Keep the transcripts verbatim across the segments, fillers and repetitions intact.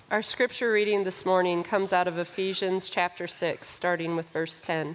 Our scripture reading this morning comes out of Ephesians chapter six, starting with verse ten.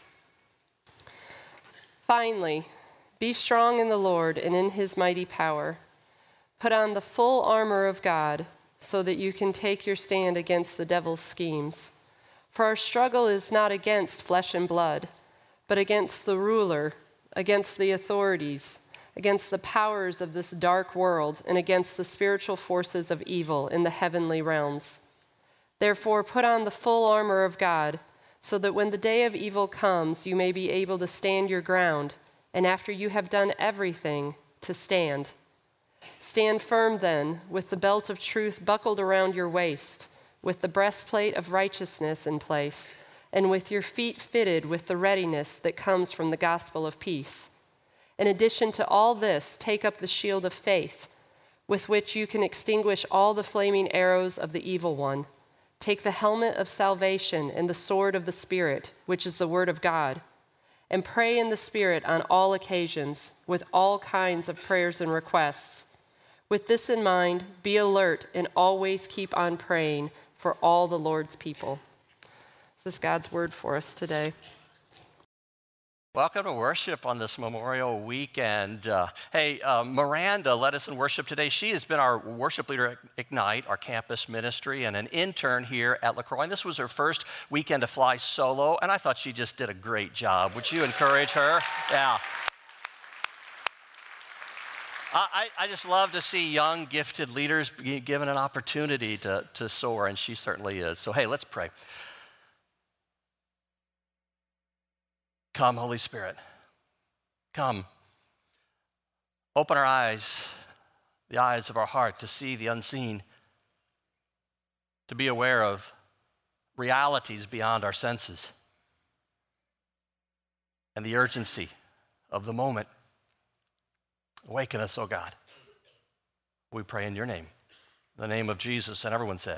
Finally, be strong in the Lord and in his mighty power. Put on the full armor of God so that you can take your stand against the devil's schemes. For our struggle is not against flesh and blood, but against the ruler, against the authorities, against the powers of this dark world, and against the spiritual forces of evil in the heavenly realms. Therefore, put on the full armor of God, so that when the day of evil comes, you may be able to stand your ground, and after you have done everything, to stand. Stand firm then, with the belt of truth buckled around your waist, with the breastplate of righteousness in place, and with your feet fitted with the readiness that comes from the gospel of peace. In addition to all this, take up the shield of faith, with which you can extinguish all the flaming arrows of the evil one. Take the helmet of salvation and the sword of the Spirit, which is the word of God, and pray in the Spirit on all occasions, with all kinds of prayers and requests. With this in mind, be alert and always keep on praying for all the Lord's people. This is God's word for us today. Welcome to worship on this Memorial Weekend. Uh, hey, uh, Miranda led us in worship today. She has been our worship leader at Ignite, our campus ministry, and an intern here at LaCroix. And this was her first weekend to fly solo, and I thought she just did a great job. Would you encourage her? Yeah. I, I just love to see young, gifted leaders be given an opportunity to, to soar, and she certainly is. So, hey, let's pray. Come, Holy Spirit. Come. Open our eyes, the eyes of our heart, to see the unseen, to be aware of realities beyond our senses, and the urgency of the moment. Awaken us, oh God. We pray in your name, in the name of Jesus, and everyone said.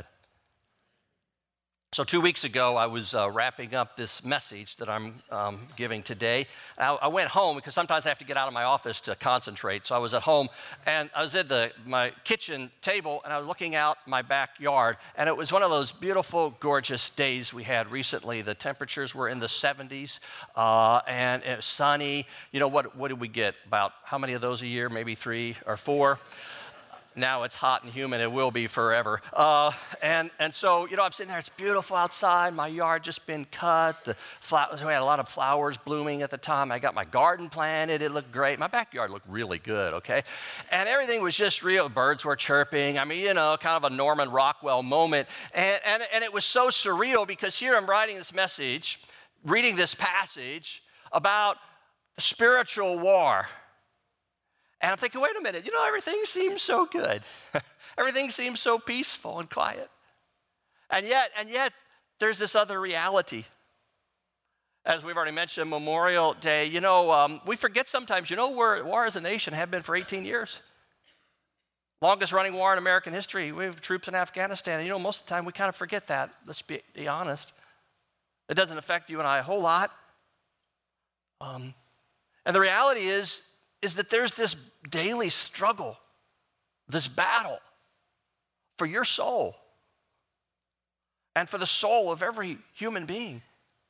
So two weeks ago, I was uh, wrapping up this message that I'm um, giving today. I, I went home because sometimes I have to get out of my office to concentrate. So I was at home, and I was at the, my kitchen table, and I was looking out my backyard, and it was one of those beautiful, gorgeous days we had recently. The temperatures were in the seventies, uh, and it was sunny. You know, what, what did we get? About how many of those a year? Maybe three or four? Now it's hot and humid. It will be forever. Uh, and, and so, you know, I'm sitting there. It's beautiful outside. My yard just been cut. The flowers, we had a lot of flowers blooming at the time. I got my garden planted. It looked great. My backyard looked really good, okay? And everything was just real. Birds were chirping. I mean, you know, kind of a Norman Rockwell moment. And, and, and it was so surreal because here I'm writing this message, reading this passage about spiritual war. And I'm thinking, wait a minute, you know, everything seems so good. Everything seems so peaceful and quiet. And yet, and yet, there's this other reality. As we've already mentioned, Memorial Day, you know, um, we forget sometimes, you know, we're at war as a nation, have been for eighteen years. Longest running war in American history. We have troops in Afghanistan. And, you know, most of the time we kind of forget that. Let's be, be honest. It doesn't affect you and I a whole lot. Um, and the reality is, is that there's this daily struggle, this battle for your soul and for the soul of every human being.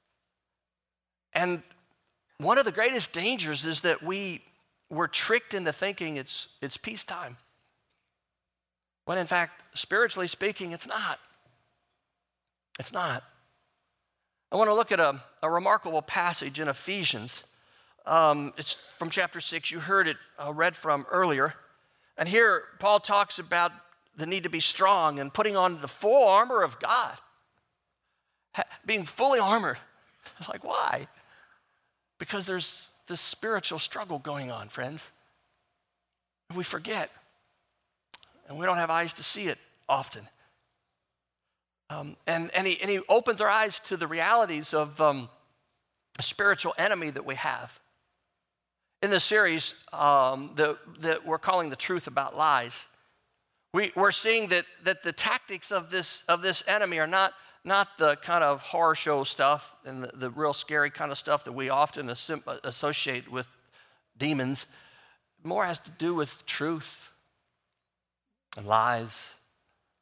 And one of the greatest dangers is that we were tricked into thinking it's, it's peacetime, when in fact, spiritually speaking, it's not. It's not. I want to look at a, a remarkable passage in Ephesians. Um, it's from chapter six. You heard it uh, read from earlier. And here, Paul talks about the need to be strong and putting on the full armor of God. Ha- being fully armored. Like, why? Because there's this spiritual struggle going on, friends. We forget. And we don't have eyes to see it often. Um, and, and, he, and he opens our eyes to the realities of um, a spiritual enemy that we have. In this series um, that, that we're calling The Truth About Lies, we, we're seeing that, that the tactics of this, of this enemy are not, not the kind of horror show stuff and the, the real scary kind of stuff that we often asim- associate with demons. More has to do with truth and lies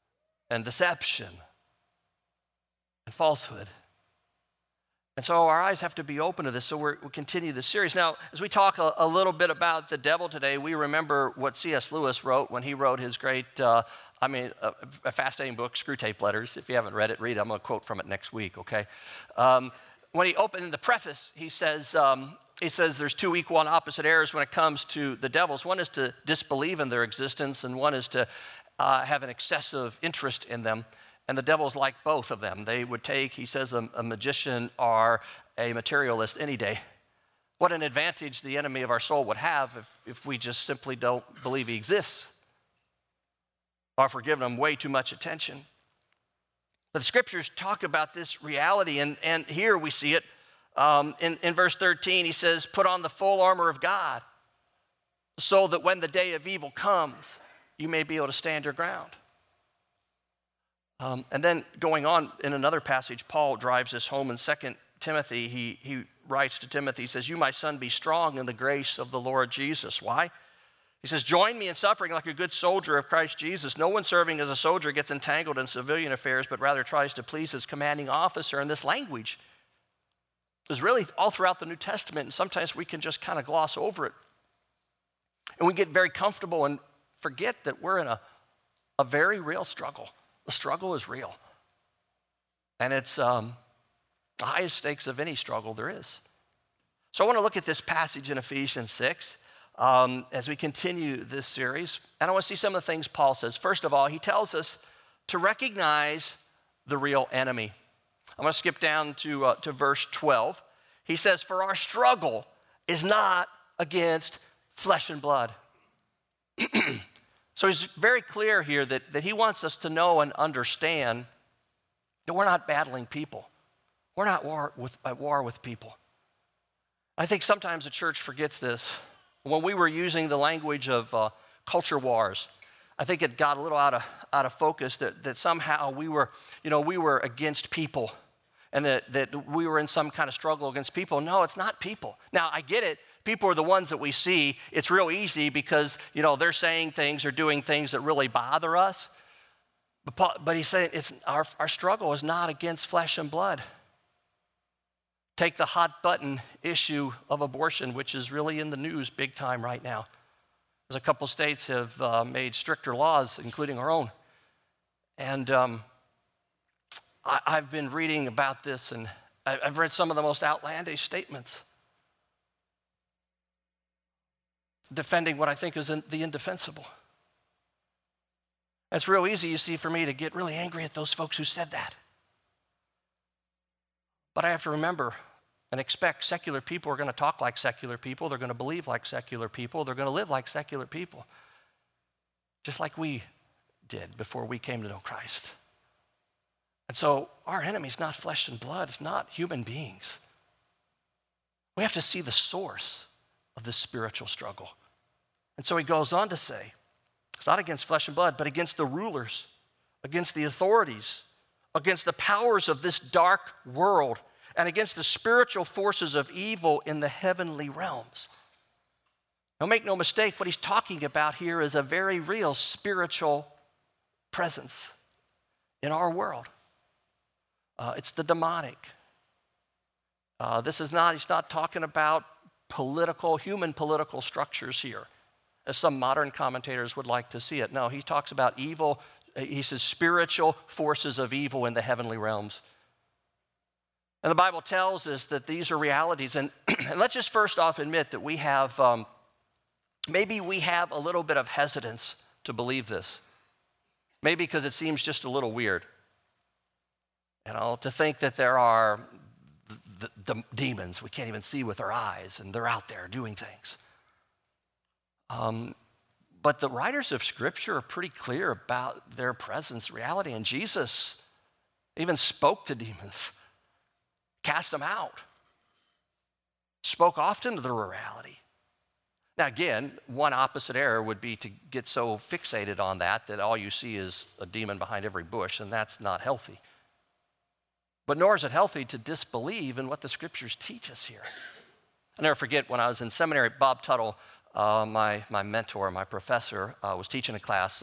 and deception and falsehood. And so our eyes have to be open to this, so we're, we continue this series. Now, as we talk a, a little bit about the devil today, we remember what C S Lewis wrote when he wrote his great, uh, I mean, a, a fascinating book, Screwtape Letters. If you haven't read it, read it. I'm going to quote from it next week, okay? Um, when he opened in the preface, he says, um, he says there's two equal and opposite errors when it comes to the devils. One is to disbelieve in their existence, and one is to uh, have an excessive interest in them. And the devil's like both of them. They would take, he says, a, a magician or a materialist any day. What an advantage the enemy of our soul would have if, if we just simply don't believe he exists or if we're giving him way too much attention. But the scriptures talk about this reality, and, and here we see it. Um, in, in verse thirteen, he says, put on the full armor of God so that when the day of evil comes, you may be able to stand your ground. Um, and then going on in another passage, Paul drives this home in Second Timothy. He, he writes to Timothy, he says, you, my son, be strong in the grace of the Lord Jesus. Why? He says, join me in suffering like a good soldier of Christ Jesus. No one serving as a soldier gets entangled in civilian affairs, but rather tries to please his commanding officer. And this language is really all throughout the New Testament, and sometimes we can just kind of gloss over it. And we get very comfortable and forget that we're in a, a very real struggle. The struggle is real. And it's um, the highest stakes of any struggle there is. So I want to look at this passage in Ephesians six um, as we continue this series. And I want to see some of the things Paul says. First of all, he tells us to recognize the real enemy. I'm going to skip down to, uh, to verse twelve. He says, for our struggle is not against flesh and blood. So he's very clear here that, that he wants us to know and understand that we're not battling people. We're not war with, at war with people. I think sometimes the church forgets this. When we were using the language of uh, culture wars, I think it got a little out of, out of focus that, that somehow we were, you know, we were against people and that, that we were in some kind of struggle against people. No, it's not people. Now, I get it. People are the ones that we see. It's real easy because, you know, they're saying things or doing things that really bother us. But, Paul, but he's saying it's, our, our struggle is not against flesh and blood. Take the hot button issue of abortion, which is really in the news big time right now. As a couple states have uh, made stricter laws, including our own. And um, I, I've been reading about this, and I, I've read some of the most outlandish statements defending what I think is in the indefensible. It's real easy, you see, for me to get really angry at those folks who said that. But I have to remember and expect secular people are going to talk like secular people. They're going to believe like secular people. They're going to live like secular people, just like we did before we came to know Christ. And so our enemy is not flesh and blood. It's not human beings. We have to see the source of this spiritual struggle. And so he goes on to say, it's not against flesh and blood, but against the rulers, against the authorities, against the powers of this dark world, and against the spiritual forces of evil in the heavenly realms. Now, make no mistake, what he's talking about here is a very real spiritual presence in our world. Uh, it's the demonic. Uh, this is not, he's not talking about political, human political structures here, as some modern commentators would like to see it. No, he talks about evil, he says spiritual forces of evil in the heavenly realms. And the Bible tells us that these are realities. And, and let's just first off admit that we have, um, maybe we have a little bit of hesitance to believe this. Maybe because it seems just a little weird. You know, to think that there are the, the demons we can't even see with our eyes, and they're out there doing things. Um, but the writers of Scripture are pretty clear about their presence, reality, and Jesus even spoke to demons, cast them out, spoke often to their reality. Now again, one opposite error would be to get so fixated on that that all you see is a demon behind every bush, and that's not healthy. But nor is it healthy to disbelieve in what the Scriptures teach us here. I'll never forget when I was in seminary, Bob Tuttle, uh, my, my mentor, my professor, uh, was teaching a class, and,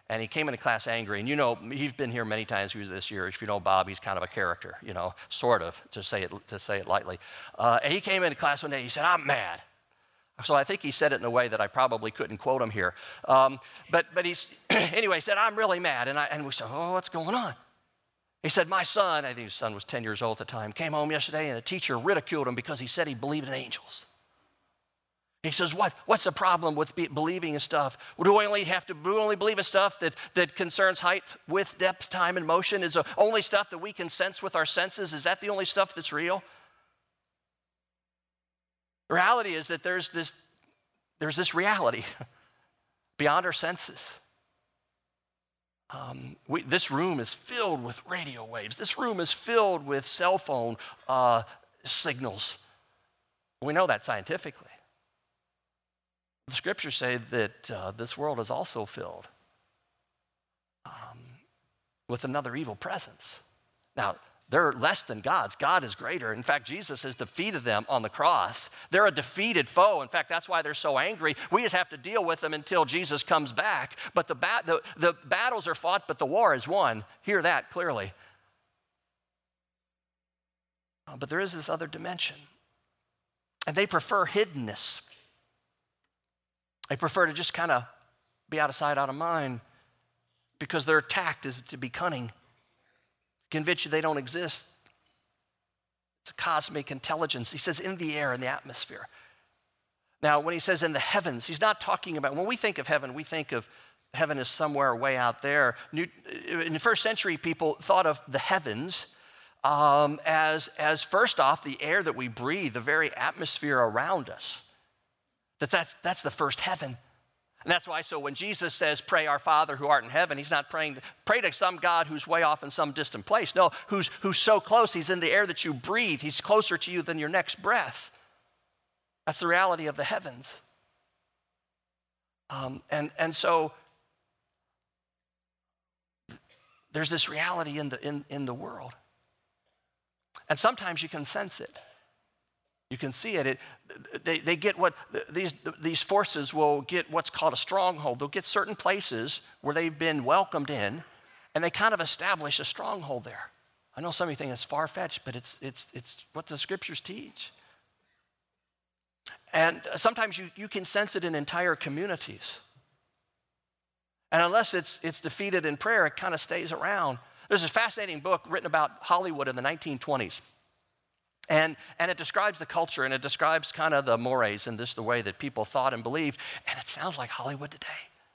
And he came into class angry. And you know, he's been here many times this year. If you know Bob, he's kind of a character, you know, sort of, to say it, to say it lightly. Uh, and he came into class one day, he said, I'm mad. So I think he said it in a way that I probably couldn't quote him here. Um, but but he's, anyway, he said, I'm really mad. And, I, and we said, oh, what's going on? He said, my son, I think his son was ten years old at the time, came home yesterday and the teacher ridiculed him because he said he believed in angels. He says, what, what's the problem with be, believing in stuff? Do we only have to do we only believe in stuff that, that concerns height, width, depth, time, and motion? Is the only stuff that we can sense with our senses? Is that the only stuff that's real? The reality is that there's this, there's this reality beyond our senses. Um, we, this room is filled with radio waves. This room is filled with cell phone uh, signals. We know that scientifically. The scriptures say that uh, this world is also filled um, with another evil presence. Now, they're less than God's. God is greater. In fact, Jesus has defeated them on the cross. They're a defeated foe. In fact, that's why they're so angry. We just have to deal with them until Jesus comes back. But the, bat- the, the battles are fought, but the war is won. Hear that clearly. Uh, but there is this other dimension. And they prefer hiddenness. They prefer to just kind of be out of sight, out of mind, because their tact is to be cunning, convince you they don't exist. It's a cosmic intelligence. He says in the air, in the atmosphere. Now, when he says in the heavens, he's not talking about, when we think of heaven, we think of heaven as somewhere way out there. New, in the first century, people thought of the heavens um, as, as, first off, the air that we breathe, the very atmosphere around us. That's, that's, that's the first heaven. And that's why, so when Jesus says, pray our Father who art in heaven, he's not praying, to, pray to some God who's way off in some distant place. No, who's, who's so close, he's in the air that you breathe. He's closer to you than your next breath. That's the reality of the heavens. Um, and, and so there's this reality in the, in, in the world. And sometimes you can sense it. You can see it. it they, they get what, these, these forces will get what's called a stronghold. They'll get certain places where they've been welcomed in, and they kind of establish a stronghold there. I know some of you think it's far-fetched, but it's, it's, it's what the scriptures teach. And sometimes you, you can sense it in entire communities. And unless it's, it's defeated in prayer, it kind of stays around. There's a fascinating book written about Hollywood in the nineteen twenties. And, and it describes the culture, and it describes kind of the mores and this the way that people thought and believed. And it sounds like Hollywood today.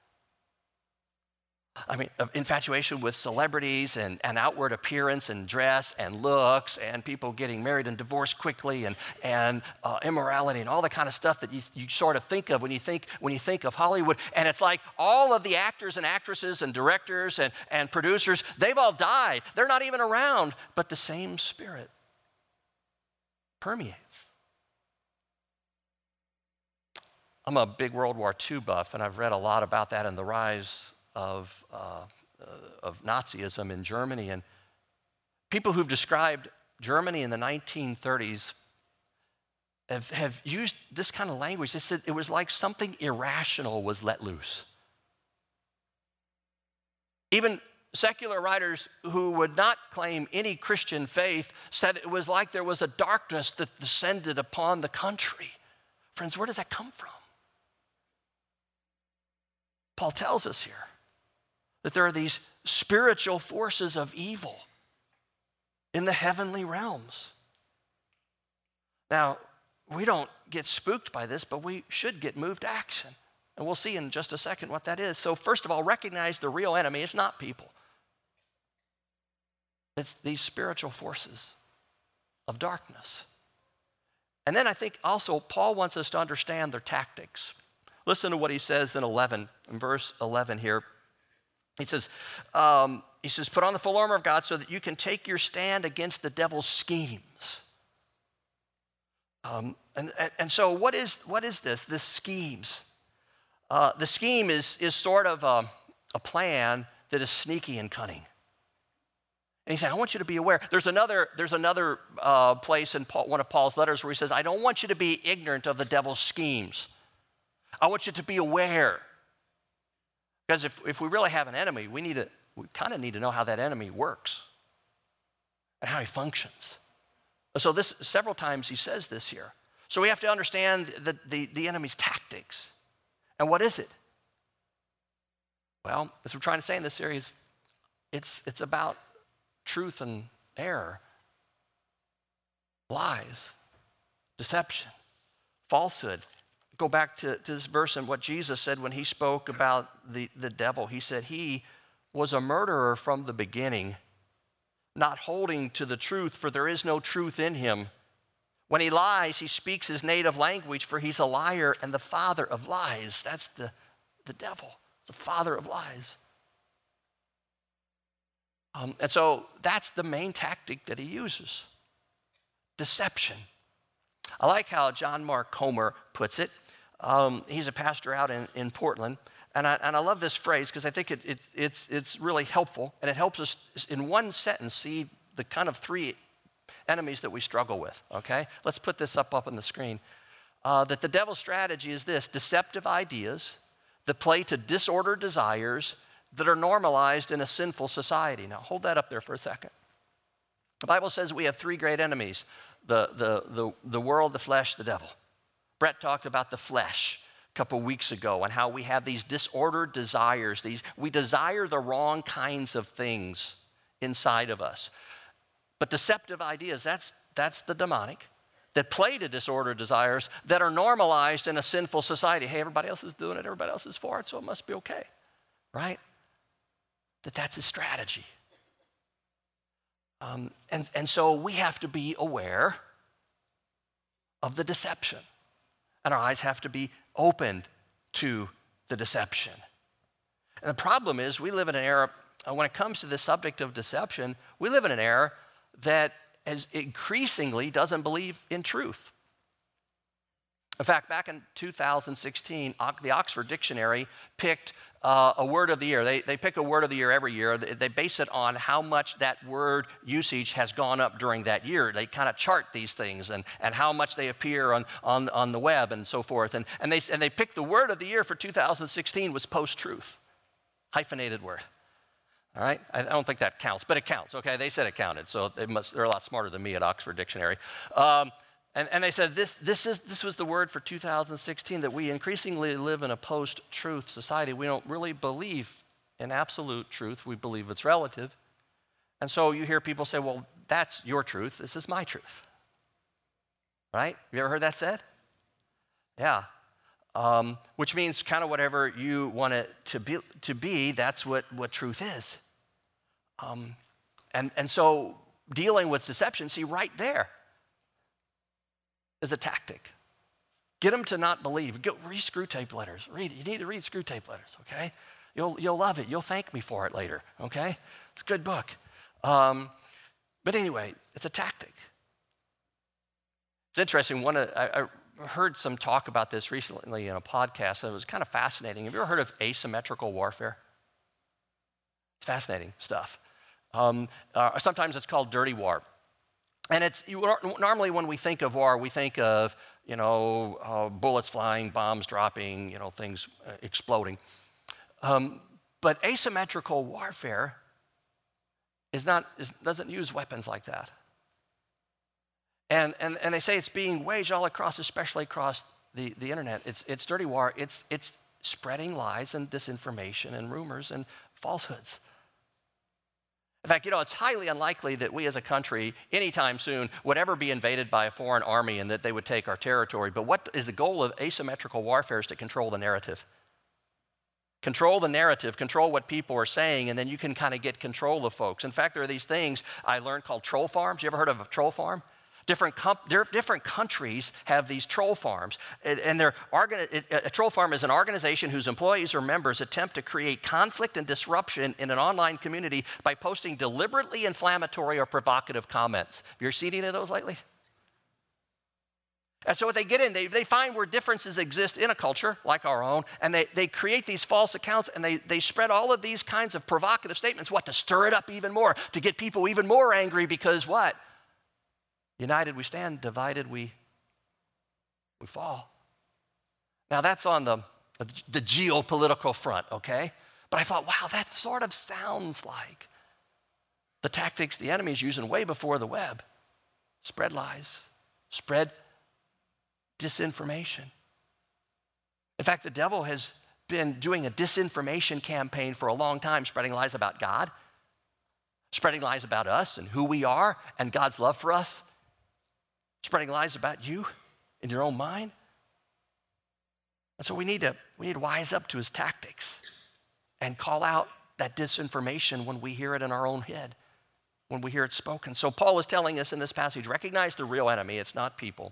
I mean, infatuation with celebrities and, and outward appearance and dress and looks and people getting married and divorced quickly and, and uh, immorality and all the kind of stuff that you, you sort of think of when you think, when you think of Hollywood. And it's like all of the actors and actresses and directors and, and producers, they've all died. They're not even around, but the same spirit permeates. I'm a big World War Two buff, and I've read a lot about that and the rise of, uh, uh, of Nazism in Germany. And people who've described Germany in the nineteen thirties have, have used this kind of language. They said it was like something irrational was let loose. Even secular writers who would not claim any Christian faith said it was like there was a darkness that descended upon the country. Friends, where does that come from? Paul tells us here that there are these spiritual forces of evil in the heavenly realms. Now, we don't get spooked by this, but we should get moved to action. And we'll see in just a second what that is. So first of all, recognize the real enemy. It's not people. It's these spiritual forces of darkness. And then I think also Paul wants us to understand their tactics. Listen to what he says in eleven, in verse eleven here. He says, um, he says, put on the full armor of God so that you can take your stand against the devil's schemes. Um, and, and, and so what is, what is this, this schemes? Uh, the scheme is, is sort of a, a plan that is sneaky and cunning. And he's saying, I want you to be aware. There's another, there's another uh, place in Paul, one of Paul's letters where he says, I don't want you to be ignorant of the devil's schemes. I want you to be aware. Because if, if we really have an enemy, we need to, we kind of need to know how that enemy works and how he functions. So this, several times he says this here. So we have to understand the, the, the enemy's tactics. And what is it? Well, as we're trying to say in this series, it's, it's about truth and error, lies, deception, falsehood. Go back to, to this verse and what Jesus said when he spoke about the, the devil. He said he was a murderer from the beginning, not holding to the truth, for there is no truth in him. When he lies, he speaks his native language, for he's a liar and the father of lies. That's the, the devil. It's the father of lies. Um, and so that's the main tactic that he uses, deception. I like how John Mark Comer puts it. Um, he's a pastor out in, in Portland. And I, and I love this phrase because I think it, it, it's, it's really helpful. And it helps us in one sentence see the kind of three enemies that we struggle with, okay? Let's put this up, up on the screen. Uh, that the devil's strategy is this: deceptive ideas that play to disordered desires that are normalized in a sinful society. Now, hold that up there for a second. The Bible says we have three great enemies: the, the, the, the world, the flesh, the devil. Brett talked about the flesh a couple weeks ago and how we have these disordered desires. These, we desire the wrong kinds of things inside of us. But deceptive ideas, that's, that's the demonic, that play to disordered desires that are normalized in a sinful society. Hey, everybody else is doing it, everybody else is for it, so it must be okay, right? That that's his strategy. Um, and, and so we have to be aware of the deception. And our eyes have to be opened to the deception. And the problem is we live in an era, uh, when it comes to the subject of deception, we live in an era that as increasingly doesn't believe in truth. In fact, back in two thousand sixteen, the Oxford Dictionary picked uh, a word of the year. They, they pick a word of the year every year. They, they base it on how much that word usage has gone up during that year. They kind of chart these things and, and how much they appear on, on, on the web and so forth. And, and, they, and they picked the word of the year for two thousand sixteen was post-truth, hyphenated word. All right, I don't think that counts, but it counts, okay? They said it counted, so they must, they're a lot smarter than me at Oxford Dictionary. Um, and, and they said this, this, is, this was the word for two thousand sixteen, that we increasingly live in a post-truth society. We don't really believe in absolute truth. We believe it's relative. And so you hear people say, well, that's your truth. This is my truth. Right? You ever heard that said? Yeah. Um, which means kind of whatever you want it to be, to be that's what, what truth is. Um, and, and so dealing with deception, see, right there is a tactic. Get them to not believe. Go, read Screwtape Letters. Read it. You need to read Screwtape Letters, okay? You'll, you'll love it. You'll thank me for it later, okay? It's a good book. Um, but anyway, it's a tactic. It's interesting. One of, I, I heard some talk about this recently in a podcast that was kind of fascinating. Have you ever heard of asymmetrical warfare? It's fascinating stuff. Um, uh, sometimes it's called dirty war. And it's you, normally when we think of war, we think of, you know, uh, bullets flying, bombs dropping, you know, things uh, exploding. Um, but asymmetrical warfare is not, is, doesn't use weapons like that. And, and, and they say it's being waged all across, especially across the, the internet. It's, it's dirty war. It's, it's spreading lies and disinformation and rumors and falsehoods. In fact, you know, it's highly unlikely that we as a country anytime soon would ever be invaded by a foreign army and that they would take our territory. But what is the goal of asymmetrical warfare is to control the narrative. Control the narrative, control what people are saying, and then you can kind of get control of folks. In fact, there are these things I learned called troll farms. You ever heard of a troll farm? Different, different countries have these troll farms, and they're a troll farm is an organization whose employees or members attempt to create conflict and disruption in an online community by posting deliberately inflammatory or provocative comments. Have you ever seen any of those lately? And so what they get in, they, they find where differences exist in a culture like our own, and they, they create these false accounts, and they, they spread all of these kinds of provocative statements, what, to stir it up even more, to get people even more angry because what? United we stand, divided we, we fall. Now that's on the, the geopolitical front, okay? But I thought, wow, that sort of sounds like the tactics the enemy's using way before the web. Spread lies, spread disinformation. In fact, the devil has been doing a disinformation campaign for a long time, spreading lies about God, spreading lies about us and who we are and God's love for us, spreading lies about you in your own mind. And so we need to, we need to wise up to his tactics and call out that disinformation when we hear it in our own head, when we hear it spoken. So Paul is telling us in this passage, recognize the real enemy. It's not people.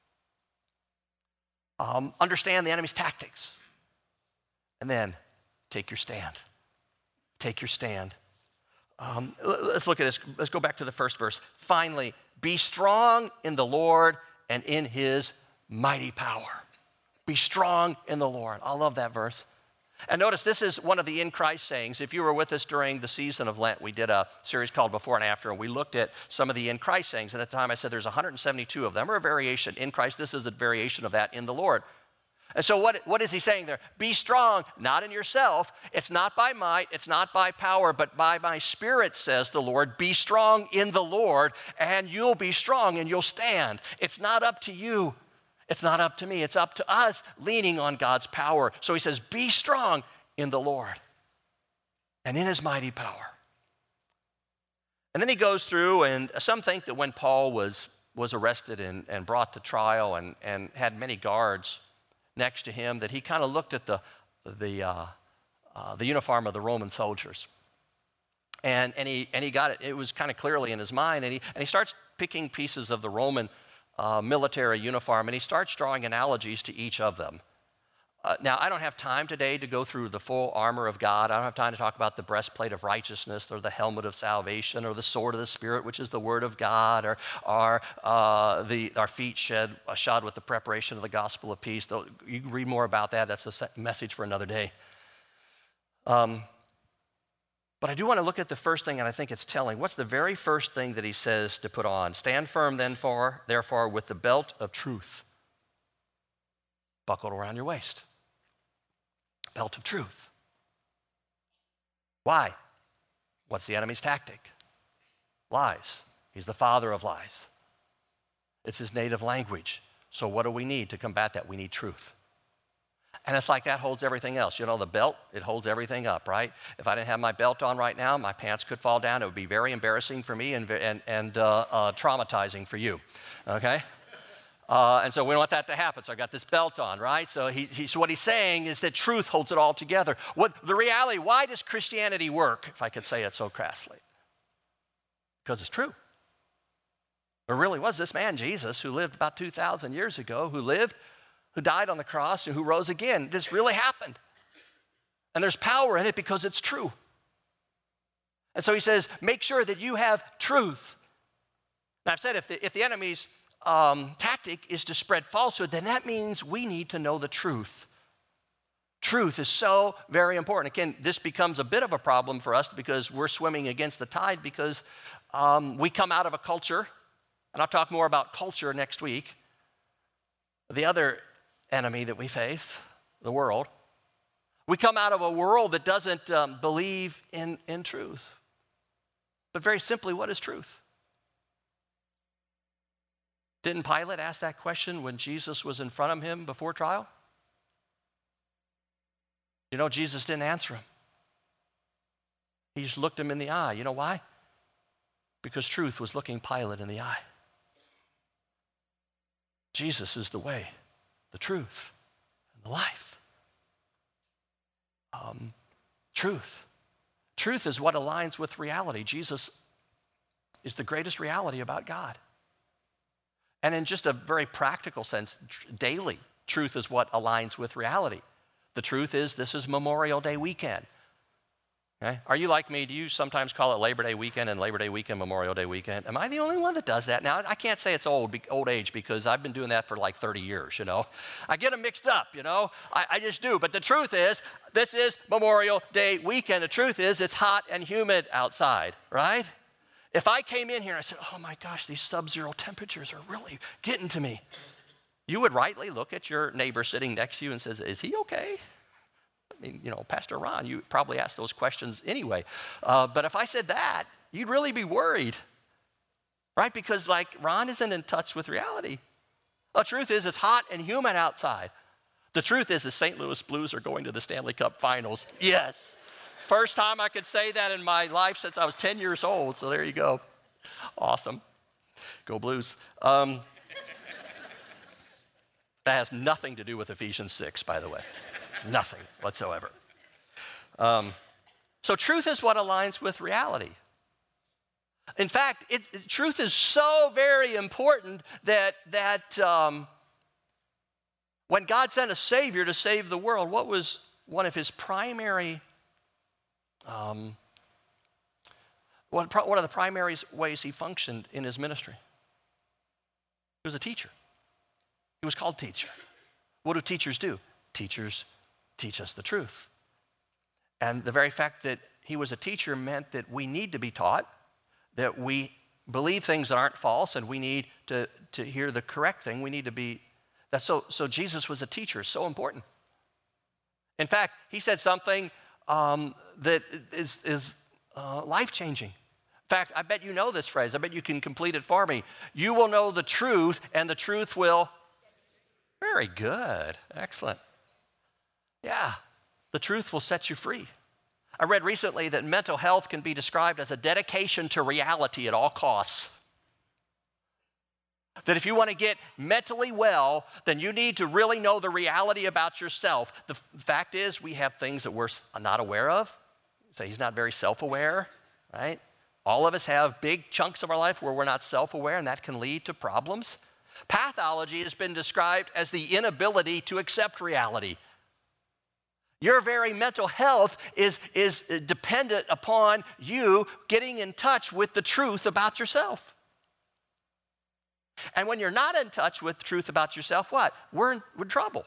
Um, understand the enemy's tactics. And then take your stand. Take your stand. Um, let's look at this. Let's go back to the first verse. Finally, be strong in the Lord and in his mighty power. Be strong in the Lord. I love that verse. And notice this is one of the in Christ sayings. If you were with us during the season of Lent, we did a series called Before and After, and we looked at some of the in Christ sayings. And at the time I said there's one hundred seventy-two of them, or a variation in Christ. This is a variation of that in the Lord. And so what, what is he saying there? Be strong, not in yourself. It's not by might, it's not by power, but by my Spirit, says the Lord. Be strong in the Lord, and you'll be strong and you'll stand. It's not up to you. It's not up to me. It's up to us leaning on God's power. So he says, be strong in the Lord and in his mighty power. And then he goes through, and some think that when Paul was, was arrested and, and brought to trial and, and had many guards next to him, that he kind of looked at the, the, uh, uh, the uniform of the Roman soldiers. And, and, he, and he got it. It was kind of clearly in his mind. And he, and he starts picking pieces of the Roman Uh, military uniform, and he starts drawing analogies to each of them. Uh, now, I don't have time today to go through the full armor of God. I don't have time to talk about the breastplate of righteousness or the helmet of salvation or the sword of the Spirit, which is the word of God, or, or uh, the, our feet shed, uh, shod with the preparation of the gospel of peace. Though you can read more about that. That's a message for another day. Um, But I do want to look at the first thing, and I think it's telling. What's the very first thing that he says to put on? Stand firm, then, for, therefore, with the belt of truth buckled around your waist. Belt of truth. Why? What's the enemy's tactic? Lies. He's the father of lies. It's his native language. So what do we need to combat that? We need truth. And it's like that holds everything else. You know, the belt, it holds everything up, right? If I didn't have my belt on right now, my pants could fall down. It would be very embarrassing for me and, and, and uh, uh, traumatizing for you, okay? Uh, and so we don't want that to happen. So I got this belt on, right? So, he, he, so what he's saying is that truth holds it all together. What the reality, why does Christianity work, if I could say it so crassly? Because it's true. There really was this man, Jesus, who lived about two thousand years ago, who lived, who died on the cross, and who rose again. This really happened. And there's power in it because it's true. And so he says, make sure that you have truth. Now, I've said if the, if the enemy's um, tactic is to spread falsehood, then that means we need to know the truth. Truth is so very important. Again, this becomes a bit of a problem for us because we're swimming against the tide because um, we come out of a culture, and I'll talk more about culture next week. The other enemy that we face, the world. We come out of a world that doesn't um, believe in, in truth. But very simply, what is truth? Didn't Pilate ask that question when Jesus was in front of him before trial? You know, Jesus didn't answer him. He just looked him in the eye. You know why? Because truth was looking Pilate in the eye. Jesus is the way, the truth, and the life. Um, truth. Truth is what aligns with reality. Jesus is the greatest reality about God. And in just a very practical sense, daily, truth is what aligns with reality. The truth is this is Memorial Day weekend. Okay? Are you like me? Do you sometimes call it Labor Day weekend and Labor Day weekend, Memorial Day weekend? Am I the only one that does that? Now, I can't say it's old, old age because I've been doing that for like thirty years, you know. I get them mixed up, you know. I, I just do. But the truth is, this is Memorial Day weekend. The truth is, it's hot and humid outside, right? If I came in here and I said, oh my gosh, these sub-zero temperatures are really getting to me, you would rightly look at your neighbor sitting next to you and says, is he okay? I mean, you know, Pastor Ron, you probably asked those questions anyway. Uh, but if I said that, you'd really be worried, right? Because, like, Ron isn't in touch with reality. The truth is, it's hot and humid outside. The truth is, the Saint Louis Blues are going to the Stanley Cup Finals. Yes. First time I could say that in my life since I was ten years old, so there you go. Awesome. Go Blues. Um, that has nothing to do with Ephesians six, by the way. Nothing whatsoever. Um, so truth is what aligns with reality. In fact, it, it, truth is so very important that, that um, when God sent a Savior to save the world, what was one of his primary, um, one, one of the primary ways he functioned in his ministry? He was a teacher. He was called teacher. What do teachers do? Teachers teach us the truth. And the very fact that he was a teacher meant that we need to be taught, that we believe things that aren't false, and we need to, to hear the correct thing. We need to be, that's so, so Jesus was a teacher, so important. In fact, he said something um, that is, is uh, life-changing. In fact, I bet you know this phrase. I bet you can complete it for me. You will know the truth, and the truth will, very good, excellent. Yeah, the truth will set you free. I read recently that mental health can be described as a dedication to reality at all costs. That if you want to get mentally well, then you need to really know the reality about yourself. The f- fact is, we have things that we're not aware of. So he's not very self-aware, right? All of us have big chunks of our life where we're not self-aware, and that can lead to problems. Pathology has been described as the inability to accept reality. Your very mental health is, is dependent upon you getting in touch with the truth about yourself. And when you're not in touch with the truth about yourself, what? We're in, we're in trouble.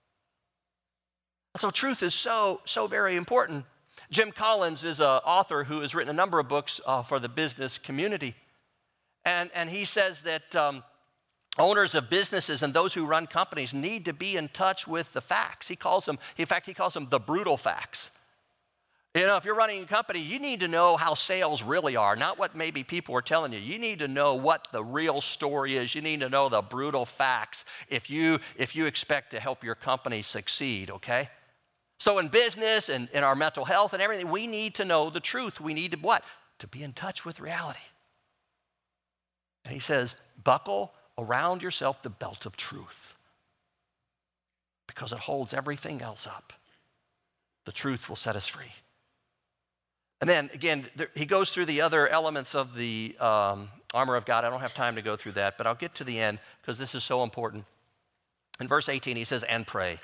So truth is so, so very important. Jim Collins is an author who has written a number of books uh, for the business community. And, and he says that um, owners of businesses and those who run companies need to be in touch with the facts. He calls them, in fact, he calls them the brutal facts. You know, if you're running a company, you need to know how sales really are, not what maybe people are telling you. You need to know what the real story is. You need to know the brutal facts if you, if you expect to help your company succeed, okay? So in business and in our mental health and everything, we need to know the truth. We need to what? To be in touch with reality. And he says, buckle around yourself the belt of truth, because it holds everything else up. The truth will set us free. And then, again, there, he goes through the other elements of the um, armor of God. I don't have time to go through that, but I'll get to the end because this is so important. In verse eighteen, he says, and pray.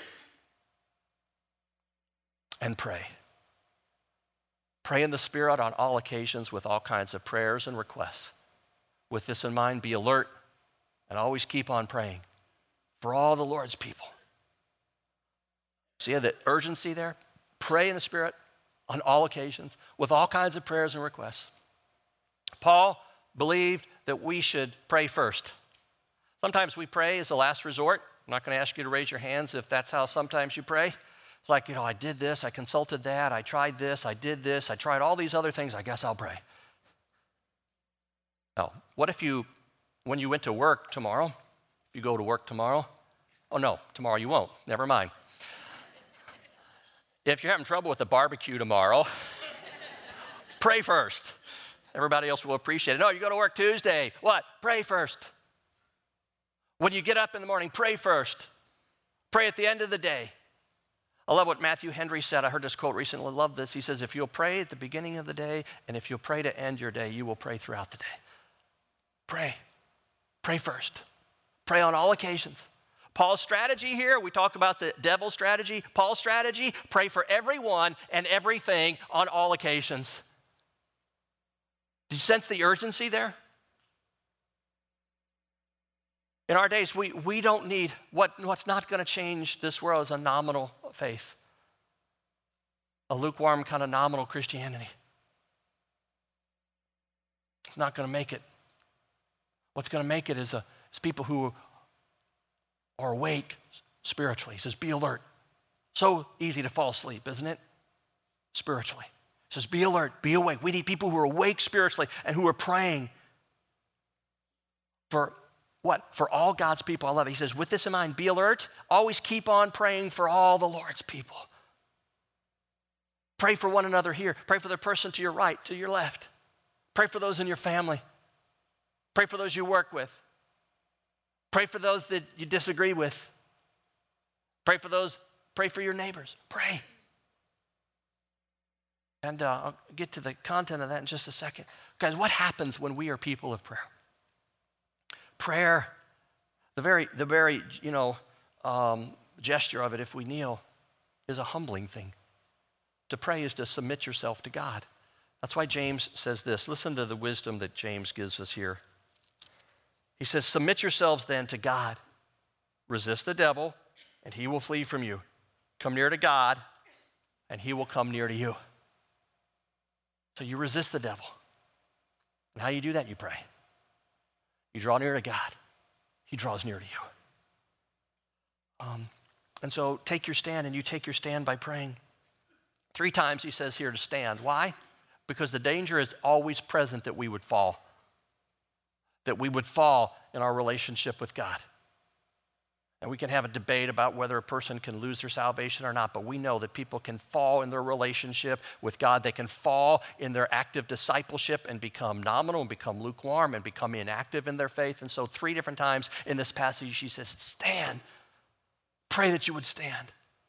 And pray. Pray in the Spirit on all occasions with all kinds of prayers and requests. With this in mind, be alert and always keep on praying for all the Lord's people. See the urgency there? Pray in the Spirit on all occasions, with all kinds of prayers and requests. Paul believed that we should pray first. Sometimes we pray as a last resort. I'm not going to ask you to raise your hands if that's how sometimes you pray. It's like, you know, I did this, I consulted that, I tried this, I did this, I tried all these other things, I guess I'll pray. Now, what if you, when you went to work tomorrow, if you go to work tomorrow, oh no, tomorrow you won't, never mind. If you're having trouble with the barbecue tomorrow, pray first. Everybody else will appreciate it. No, you go to work Tuesday. What? Pray first. When you get up in the morning, pray first. Pray at the end of the day. I love what Matthew Henry said. I heard this quote recently. I love this. He says, if you'll pray at the beginning of the day, and if you'll pray to end your day, you will pray throughout the day. Pray. Pray first. Pray on all occasions. Paul's strategy here, we talked about the devil's strategy. Paul's strategy, pray for everyone and everything on all occasions. Do you sense the urgency there? In our days, we, we don't need, what, what's not going to change this world is a nominal faith, a lukewarm kind of nominal Christianity. It's not going to make it. What's going to make it is, a, is people who are awake spiritually. He says, be alert. So easy to fall asleep, isn't it? Spiritually. It says, be alert, be awake. We need people who are awake spiritually and who are praying for what? For all God's people. I love it. He says, with this in mind, be alert. Always keep on praying for all the Lord's people. Pray for one another here. Pray for the person to your right, to your left. Pray for those in your family. Pray for those you work with. Pray for those that you disagree with. Pray for those, pray for your neighbors. Pray. And uh, I'll get to the content of that in just a second. Guys, what happens when we are people of prayer? Prayer, the very, the very, you know, um, gesture of it, if we kneel, is a humbling thing. To pray is to submit yourself to God. That's why James says this. Listen to the wisdom that James gives us here. He says, submit yourselves then to God. Resist the devil, and he will flee from you. Come near to God, and he will come near to you. So you resist the devil. And how you do that? You pray. You draw near to God. He draws near to you. Um, and so take your stand, and you take your stand by praying. Three times he says here to stand. Why? Because the danger is always present that we would fall. That we would fall in our relationship with God. And we can have a debate about whether a person can lose their salvation or not, but we know that people can fall in their relationship with God. They can fall in their active discipleship and become nominal and become lukewarm and become inactive in their faith. And so three different times in this passage, she says, stand. Pray that you would stand.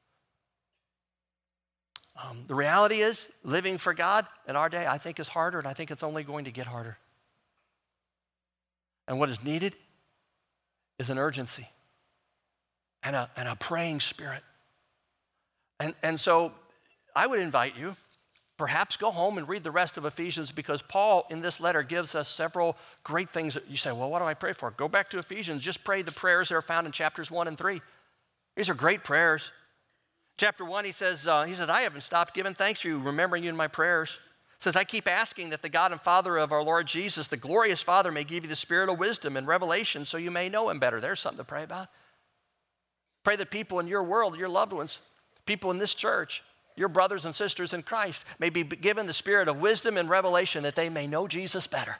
Um, the reality is, living for God in our day, I think is harder, and I think it's only going to get harder. And what is needed is an urgency. And a, and a praying spirit. And, and so I would invite you, perhaps go home and read the rest of Ephesians, because Paul in this letter gives us several great things that you say, well, what do I pray for? Go back to Ephesians. Just pray the prayers that are found in chapters one and three. These are great prayers. Chapter one, he says, uh, he says, I haven't stopped giving thanks for you, remembering you in my prayers. He says, I keep asking that the God and Father of our Lord Jesus, the glorious Father, may give you the spirit of wisdom and revelation so you may know him better. There's something to pray about. Pray that people in your world, your loved ones, people in this church, your brothers and sisters in Christ may be given the spirit of wisdom and revelation that they may know Jesus better.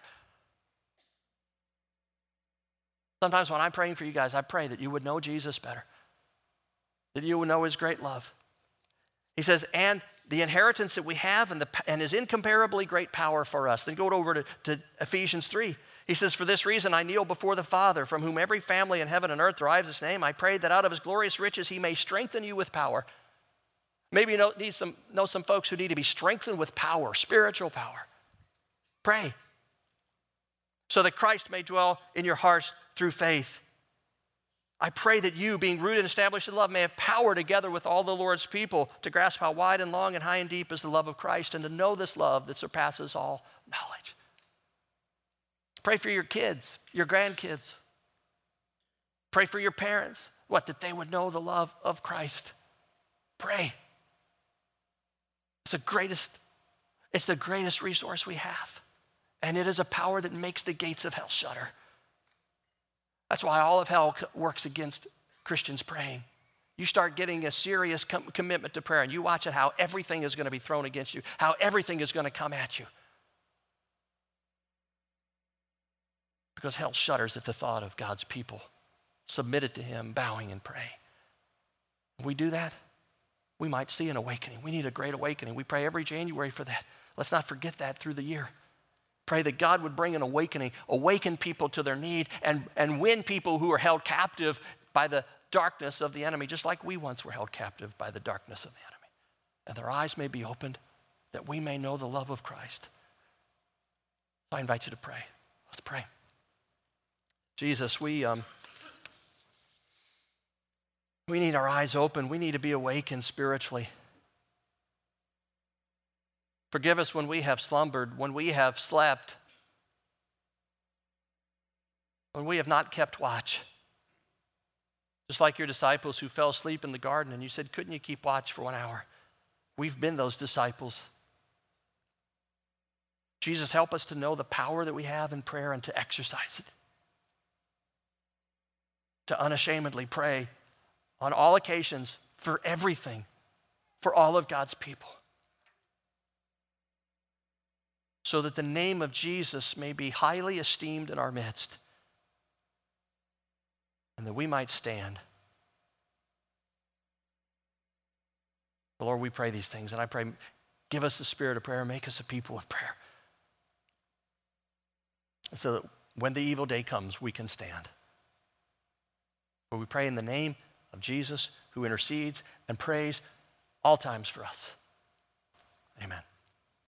Sometimes when I'm praying for you guys, I pray that you would know Jesus better, that you would know his great love. He says, and the inheritance that we have and, the, and his incomparably great power for us. Then go over to, to Ephesians three. He says, for this reason I kneel before the Father, from whom every family in heaven and earth derives its name. I pray that out of his glorious riches he may strengthen you with power. Maybe you know, need some, know some folks who need to be strengthened with power, spiritual power. Pray. So that Christ may dwell in your hearts through faith. I pray that you, being rooted and established in love, may have power together with all the Lord's people to grasp how wide and long and high and deep is the love of Christ, and to know this love that surpasses all knowledge. Pray for your kids, your grandkids. Pray for your parents. What? That they would know the love of Christ. Pray. It's the greatest, it's the greatest resource we have. And it is a power that makes the gates of hell shudder. That's why all of hell works against Christians praying. You start getting a serious com- commitment to prayer, and you watch it, how everything is going to be thrown against you, how everything is going to come at you. Because hell shudders at the thought of God's people submitted to him, bowing and praying. If we do that, we might see an awakening. We need a great awakening. We pray every January for that. Let's not forget that through the year. Pray that God would bring an awakening, awaken people to their need, and, and win people who are held captive by the darkness of the enemy, just like we once were held captive by the darkness of the enemy. And their eyes may be opened that we may know the love of Christ. So I invite you to pray. Let's pray. Jesus, we, um, we need our eyes open. We need to be awakened spiritually. Forgive us when we have slumbered, when we have slept, when we have not kept watch. Just like your disciples who fell asleep in the garden and you said, couldn't you keep watch for one hour? We've been those disciples. Jesus, help us to know the power that we have in prayer and to exercise it. To unashamedly pray on all occasions for everything, for all of God's people, so that the name of Jesus may be highly esteemed in our midst, and that we might stand. Lord, we pray these things, and I pray, give us the spirit of prayer, make us a people of prayer, so that when the evil day comes, we can stand. For we pray in the name of Jesus, who intercedes and prays all times for us. Amen.